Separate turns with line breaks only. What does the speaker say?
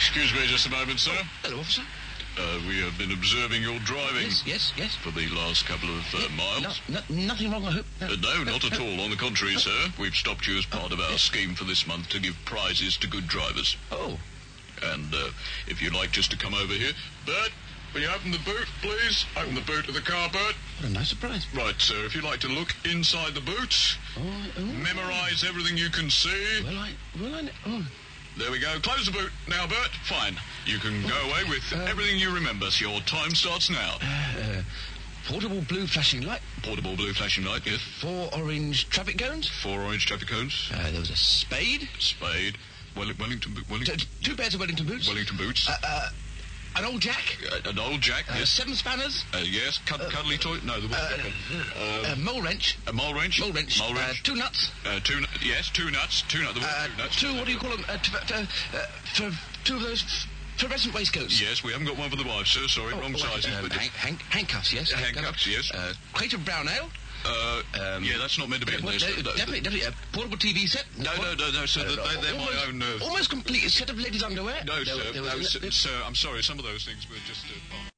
Excuse me just a moment, sir.
Hello, officer.
We have been observing your driving
Yes.
for the last couple of miles.
Nothing wrong, I hope.
No, not at all. On the contrary, sir. We've stopped you as part of our scheme for this month to give prizes to good drivers.
Oh.
And if you'd like just to come over here. Bert, will you open the boot, please? Open the boot of the car, Bert.
What a nice surprise.
Right, sir, if you'd like to look inside the boots, memorise everything you can see. There we go. Close the boot now, Bert. Fine. You can go away with everything you remember. So your time starts now.
Portable blue flashing light.
Portable blue flashing light, yes.
4 orange traffic cones.
4 orange traffic cones.
There was a spade.
Spade. Wellington.
2 pairs of Wellington boots.
Wellington boots.
An old jack.
An old jack, yes.
7 spanners.
Yes. Cuddly toy. No, there wasn't.
A mole wrench.
A mole wrench.
2 nuts.
2 nuts. 2 nuts. There were 2 nuts.
2, what do you call them? For 2 of those fluorescent waistcoats.
Yes, we haven't got one for the wife, sir. Sorry, wrong sizes.
Handcuffs, yes.
Handcuffs, yes.
Crate of brown ale.
Yeah, that's not meant to be in there.
Definitely. A portable TV set.
No, sir. They're my own...
Almost complete set of ladies' underwear.
No, sir. Sir, I'm sorry. Some of those things were just...